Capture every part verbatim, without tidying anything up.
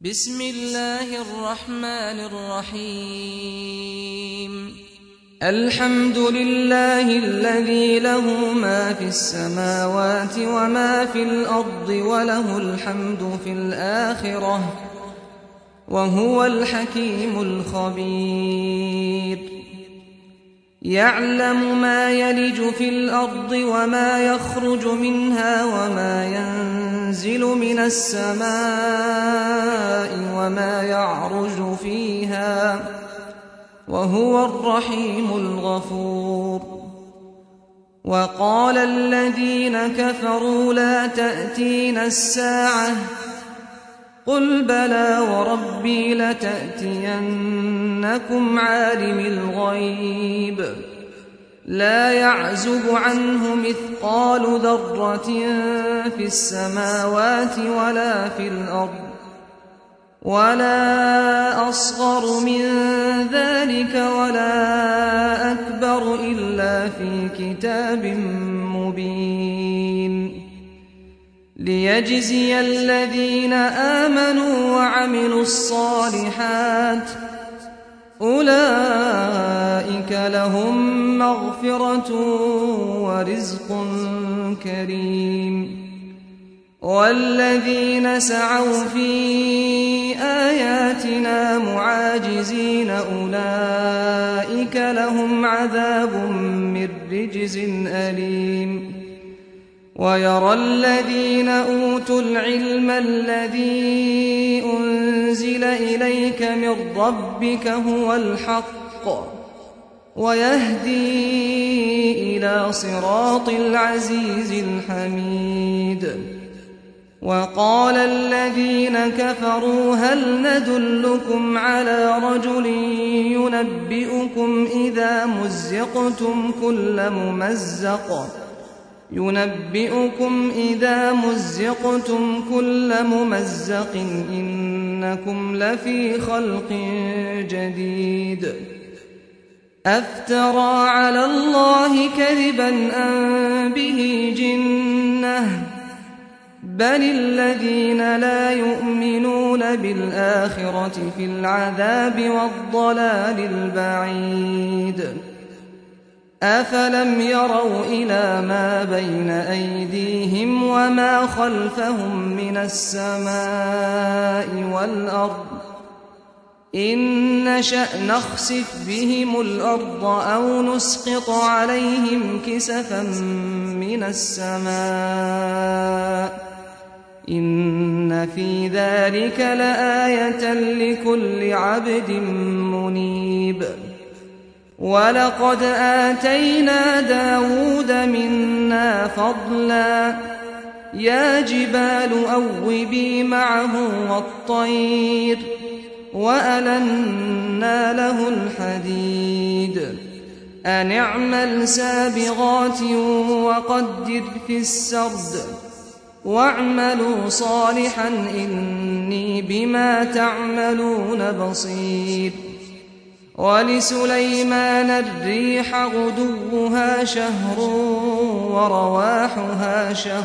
بسم الله الرحمن الرحيم الحمد لله الذي له ما في السماوات وما في الأرض وله الحمد في الآخرة وهو الحكيم الخبير يعلم ما يلج في الأرض وما يخرج منها وما ينزل من السماء وما يعرج فيها وهو الرحيم الغفور وقال الذين كفروا لا تأتينا الساعة قل بلى وربي لتأتينكم عالم الغيب لا يعزب عنه مثقال ذرة في السماوات ولا في الأرض ولا أصغر من ذلك ولا أكبر إلا في كتاب مبين ليجزي الذين آمنوا وعملوا الصالحات أولئك لهم مغفرة ورزق كريم والذين سعوا في آياتنا معاجزين أولئك لهم عذاب من رجز أليم ويرى الذين أوتوا العلم الذي أنزل إليك من ربك هو الحق ويهدي إلى صراط العزيز الحميد وقال الذين كفروا هل ندلكم على رجل ينبئكم إذا مزقتم كل ممزق ينبئكم إذا مزقتم كل ممزق إنكم لفي خلق جديد أفترى على الله كذبا أم به جنة بل الذين لا يؤمنون بالآخرة في العذاب والضلال البعيد أفلم يروا إلى ما بين أيديهم وما خلفهم من السماء والأرض إن نشأ نخسف بهم الأرض أو نسقط عليهم كسفا من السماء إن في ذلك لآية لكل عبد منيب ولقد آتينا داود منا فضلا يا جبال أوبي معه والطير وألنا له الحديد أن اعمل سابغات وقدر في السرد واعملوا صالحا إني بما تعملون بصير ولسليمان الريح غدوها شهر ورواحها شهر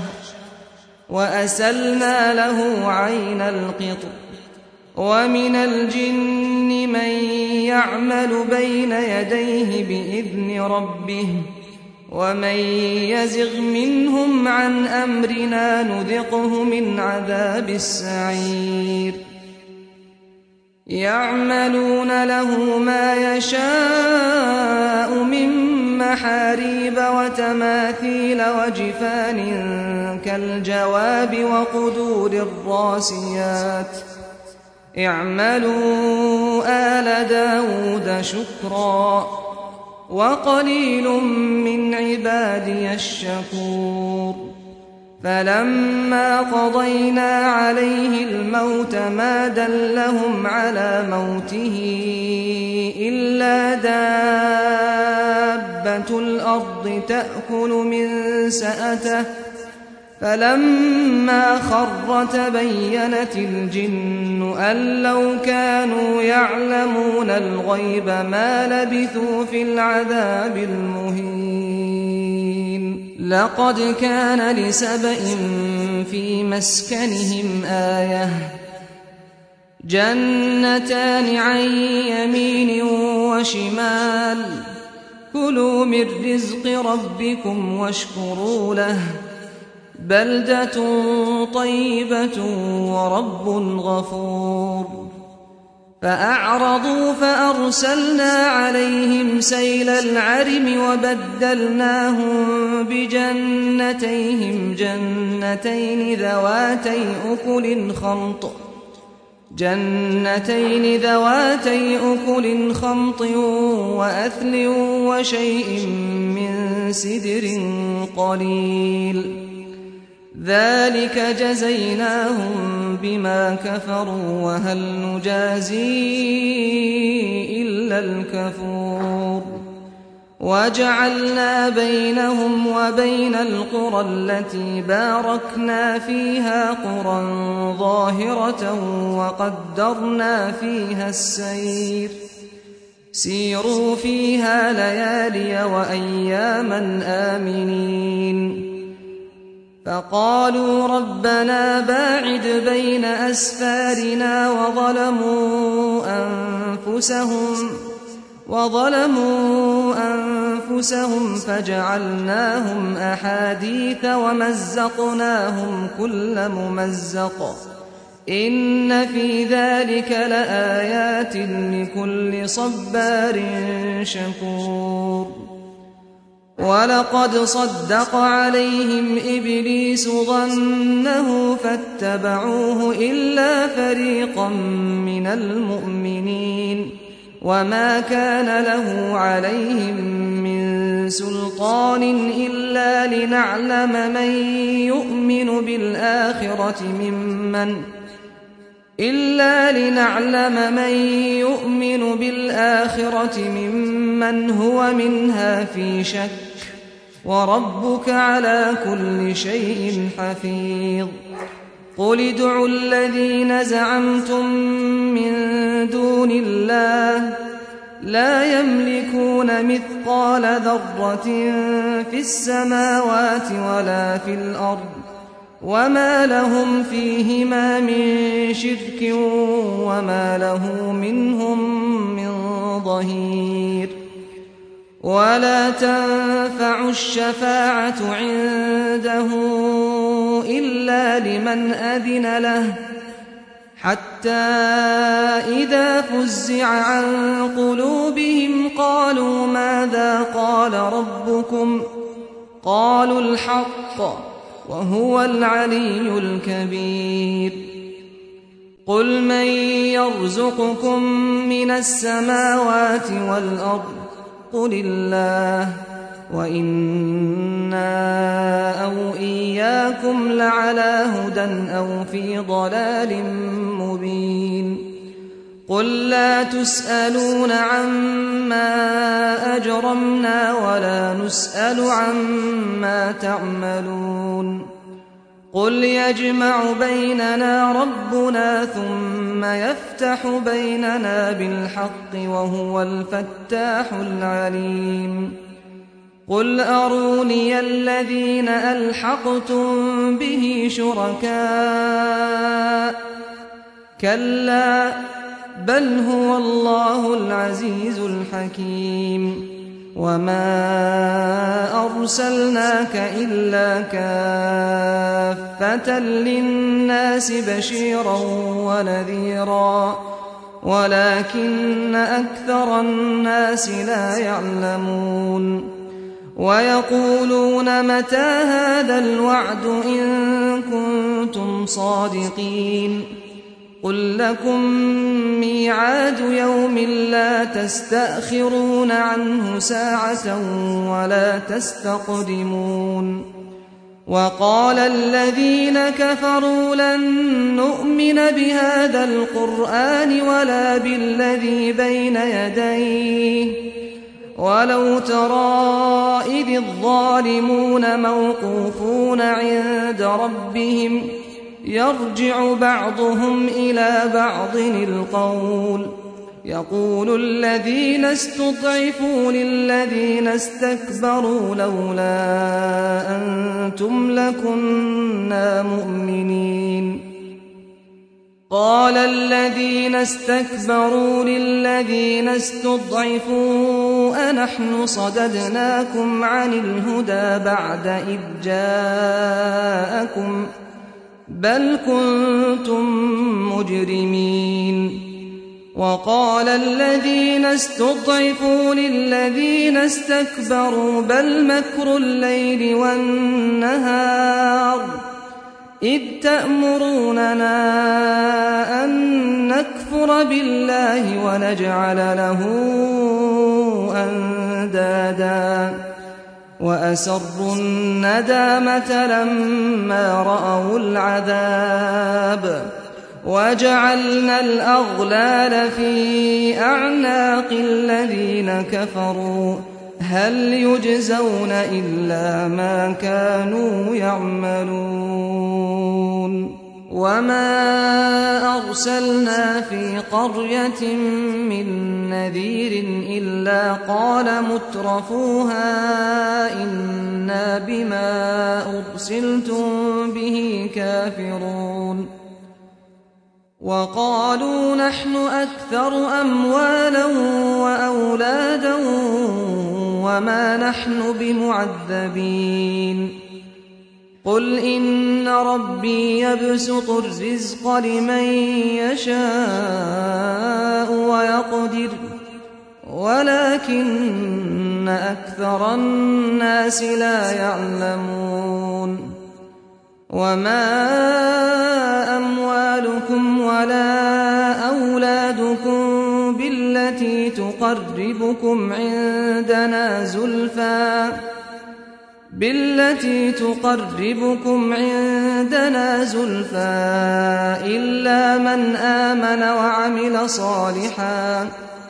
وأسلنا له عين القطر ومن الجن من يعمل بين يديه بإذن ربه ومن يزغ منهم عن أمرنا نذقه من عذاب السعير يعملون له ما يشاء من محاريب وتماثيل وجفان كالجواب وقدور الراسيات اعملوا آل داود شكرا وقليل من عبادي الشكور فلما قضينا عليه الموت ما دلهم على موته إلا دابة الأرض تأكل من سأته فلما خر تبينت الجن أن لو كانوا يعلمون الغيب ما لبثوا في العذاب المهين لقد كان لسبإ في مسكنهم آية جنتان عن يمين وشمال كلوا من رزق ربكم واشكروا له بلدة طيبة ورب غفور فأعرضوا فأرسلنا عليهم سيل العرم وبدلناهم بجنتيهم جنتين ذواتي أكل خمط جنتين ذواتي أكل خمط وأثل وشيء من سدر قليل ذلك جزيناهم بما كفروا وهل نجازي إلا الكفور وجعلنا بينهم وبين القرى التي باركنا فيها قرى ظاهرة وقدرنا فيها السير سيروا فيها ليالي وأياما آمنين فقالوا ربنا باعد بين أسفارنا وظلموا أنفسهم وظلموا أنفسهم فجعلناهم أحاديث ومزقناهم كل ممزق إن في ذلك لآيات لكل صبار شكور ولقد صدق عليهم إبليس ظنه فاتبعوه إلا فريقا من المؤمنين وما كان له عليهم من سلطان إلا لنعلم من يؤمن بالآخرة ممن إلا لنعلم من يؤمن بالآخرة ممن هو منها في شك وربك على كل شيء حفيظ قل ادعوا الذين زعمتم من دون الله لا يملكون مثقال ذرة في السماوات ولا في الأرض وما لهم فيهما من شرك وما له منهم من ظهير ولا تنفع الشفاعة عنده إلا لمن أذن له حتى إذا فزع عن قلوبهم قالوا ماذا قال ربكم قالوا الحق وهو العلي الكبير قل من يرزقكم من السماوات والأرض قل الله وإنا أو إياكم لعلى هدى أو في ضلال مبين قل لا تسألون عما أجرمنا ولا نسأل عما تعملون قل يجمع بيننا ربنا ثم يفتح بيننا بالحق وهو الفتاح العليم قل أروني الذين ألحقتم به شركاء كلا بل هو الله العزيز الحكيم وما أرسلناك إلا كافة للناس بشيرا ونذيرا ولكن أكثر الناس لا يعلمون ويقولون متى هذا الوعد إن كنتم صادقين قل لكم ميعاد يوم لا تستأخرون عنه ساعة ولا تستقدمون وقال الذين كفروا لن نؤمن بهذا القرآن ولا بالذي بين يديه ولو ترى إذ الظالمون موقوفون عند ربهم يرجع بعضهم إلى بعض القول يقول الذين استضعفوا للذين استكبروا لولا أنتم لكنا مؤمنين قال الذين استكبروا للذين استضعفوا أنحن صددناكم عن الهدى بعد إذ جاءكم بل كنتم مجرمين وقال الذين استضعفوا للذين استكبروا بل مكر الليل والنهار إذ تأمروننا أن نكفر بالله ونجعل له أندادا وأسروا الندامة لما رأوا العذاب وجعلنا الأغلال في أعناق الذين كفروا هل يجزون إلا ما كانوا يعملون وما أرسلنا في قرية من نذير إلا قال مترفوها إنا بما أرسلتم به كافرون وقالوا نحن أكثر أموالا وأولادا وما نحن بمعذبين قل إن ربي يبسط الرزق لمن يشاء ويقدر ولكن أكثر الناس لا يعلمون وما أموالكم ولا أولادكم بالتي تقربكم عندنا زلفى بالتي تقربكم عندنا زلفى إلا من آمن وعمل صالحا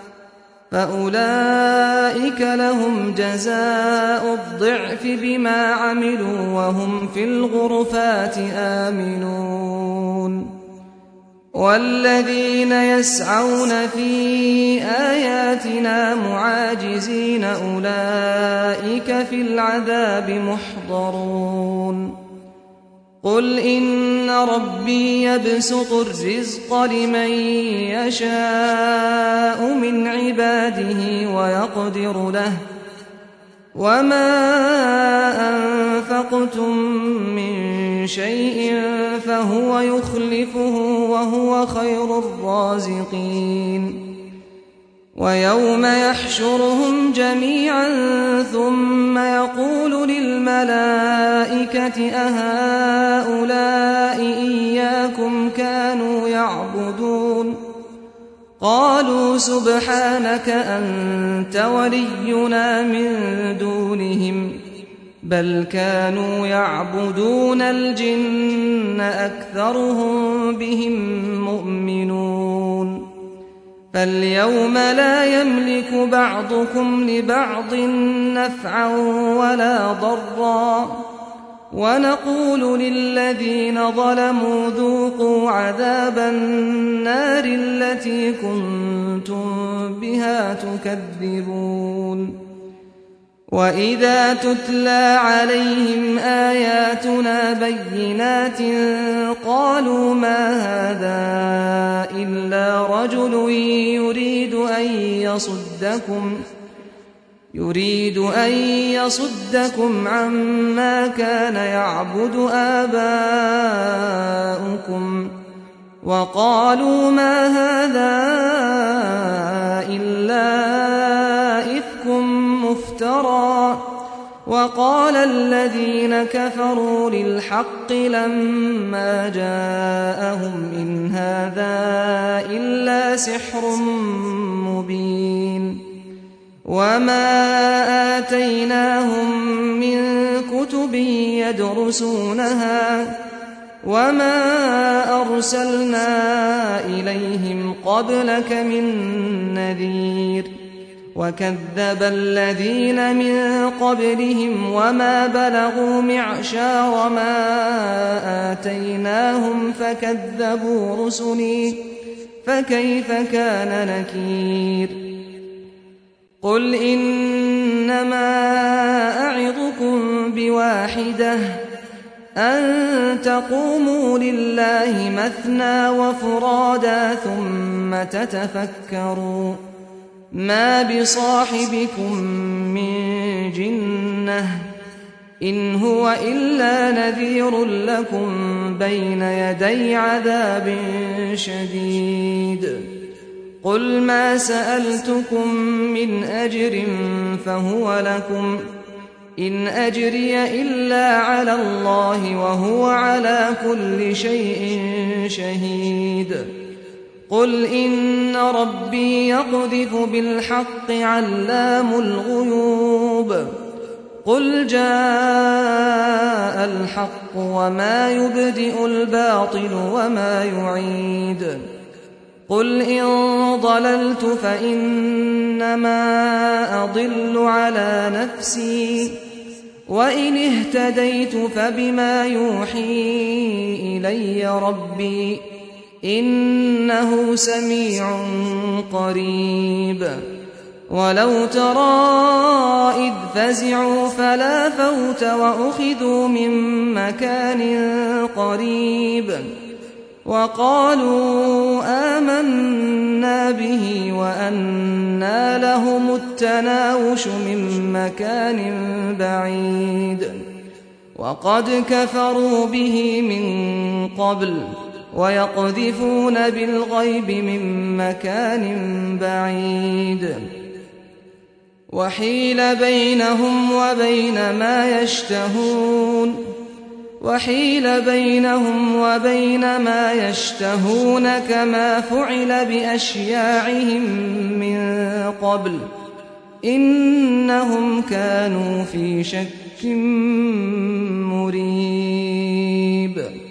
فأولئك لهم جزاء الضعف بما عملوا وهم في الغرفات آمنون والذين يسعون في آياتنا معاجزين أولئك في العذاب محضرون قل إن ربي يبسط الرزق لمن يشاء من عباده ويقدر له وما أنفقتم من شيء فهو يخلفه وهو خير الرازقين ويوم يحشرهم جميعا ثم يقول للملائكة أهؤلاء إياكم كانوا يعبدون قالوا سبحانك أنت ولينا من دونهم بل كانوا يعبدون الجن أكثرهم بهم مؤمنون فاليوم لا يملك بعضكم لبعض نفعا ولا ضرا ونقول للذين ظلموا ذوقوا عذاب النار التي كنتم بها تكذبون وإذا تتلى عليهم آياتنا بينات قالوا ما هذا إلا رجل يريد أن يصدكم يريد أن يصدكم عما كان يعبد آباؤكم وقالوا ما هذا إلا إفك مفترى وقال الذين كفروا للحق لما جاءهم إن هذا إلا سحر مبين وما آتيناهم من كتب يدرسونها وما أرسلنا إليهم قبلك من نذير وكذب الذين من قبلهم وما بلغوا معشار ما آتيناهم فكذبوا رسلي فكيف كان نكير قل إنما أعظكم بواحدة أن تقوموا لله مثنى وفرادا ثم تتفكروا ما بصاحبكم من جنة إن هو إلا نذير لكم بين يدي عذاب شديد قل ما سألتكم من أجر فهو لكم إن أجري إلا على الله وهو على كل شيء شهيد قل إن ربي يقذف بالحق علام الغيوب قل جاء الحق وما يبدئ الباطل وما يعيد قل إن ضللت فإنما أضل على نفسي وإن اهتديت فبما يوحي إلي ربي إنه سميع قريب ولو ترى إذ فزعوا فلا فوت وأخذوا من مكان قريب وقالوا آمنا به وأنى لهم التناوش من مكان بعيد وقد كفروا به من قبل ويقذفون بالغيب من مكان بعيد وحيل بينهم وبين ما يشتهون وحيل بينهم وبين ما يشتهون كما فعل بأشياعهم من قبل إنهم كانوا في شك مريب